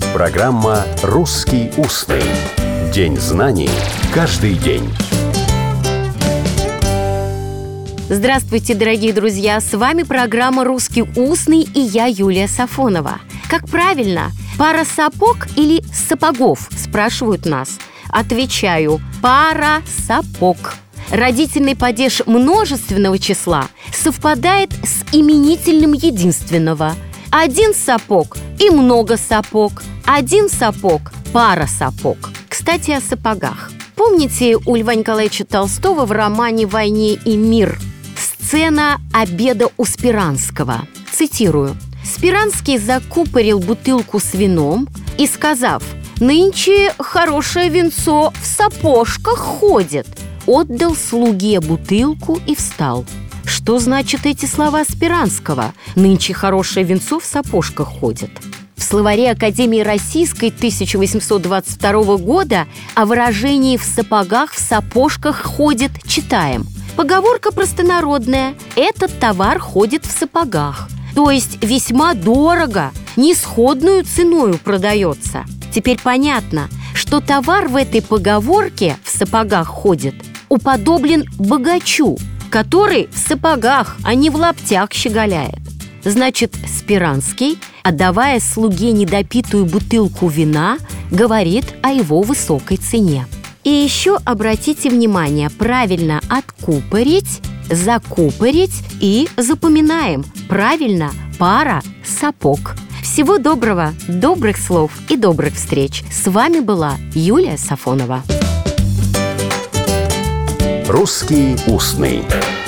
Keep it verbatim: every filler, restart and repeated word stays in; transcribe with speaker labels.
Speaker 1: Программа «Русский устный». День знаний каждый день.
Speaker 2: Здравствуйте, дорогие друзья! С вами программа «Русский устный» и я, Юлия Сафонова. Как правильно, пара сапог или сапогов, спрашивают нас. Отвечаю, пара сапог. Родительный падеж множественного числа совпадает с именительным единственного. Один сапог и много сапог. Один сапог – пара сапог. Кстати, о сапогах. Помните у Льва Николаевича Толстого в романе «Войне и мир» сцена обеда у Спиранского? Цитирую. Спиранский закупорил бутылку с вином и, сказав: «Нынче хорошее винцо в сапожках ходит», отдал слуге бутылку и встал. Что значат эти слова Спиранского? «Нынче хорошее винцо в сапожках ходит». В словаре Академии Российской тысяча восемьсот двадцать второго года о выражении «в сапогах, в сапожках ходит» читаем: поговорка простонародная «этот товар ходит в сапогах», то есть весьма дорого, несходную ценою продается. Теперь понятно, что товар в этой поговорке «в сапогах ходит» уподоблен богачу, который в сапогах, а не в лаптях щеголяет. Значит, Спиранский, отдавая слуге недопитую бутылку вина, говорит о его высокой цене. И еще обратите внимание, правильно откупорить, закупорить и запоминаем. Правильно, пара сапог. Всего доброго, добрых слов и добрых встреч. С вами была Юлия Сафонова.
Speaker 1: «Русский устный».